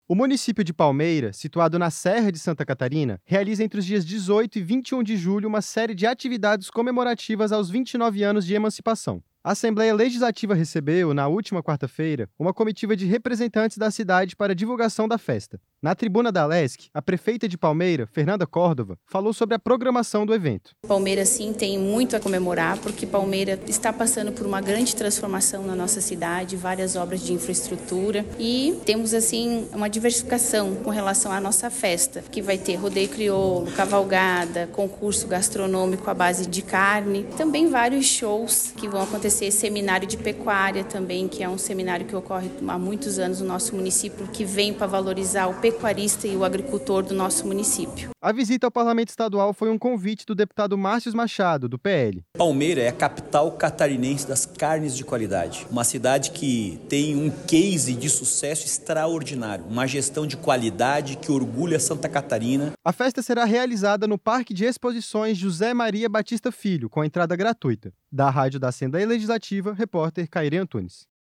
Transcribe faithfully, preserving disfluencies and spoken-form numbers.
O município de Palmeira, situado na Serra de Santa Catarina, realiza entre os dias dezoito e vinte e um de julho uma série de atividades comemorativas aos vinte e nove anos de emancipação. A Assembleia Legislativa recebeu, na última quarta-feira, uma comitiva de representantes da cidade para a divulgação da festa. Na tribuna da Alesc, a prefeita de Palmeira, Fernanda Córdova, falou sobre a programação do evento. Palmeira, sim, tem muito a comemorar, porque Palmeira está passando por uma grande transformação na nossa cidade, várias obras de infraestrutura e temos, assim, uma diversificação com relação à nossa festa, que vai ter rodeio crioulo, cavalgada, concurso gastronômico à base de carne, também vários shows que vão acontecer, seminário de pecuária também, que é um seminário que ocorre há muitos anos no nosso município, que vem para valorizar o pecuarista e o agricultor do nosso município. A visita ao Parlamento Estadual foi um convite do deputado Márcio Machado, do P L. Palmeira é a capital catarinense das carnes de qualidade. Uma cidade que tem um case de sucesso extraordinário, uma gestão de qualidade que orgulha Santa Catarina. A festa será realizada no Parque de Exposições José Maria Batista Filho, com entrada gratuita. Da Rádio da Assembleia Legislativa, repórter Caire Antunes.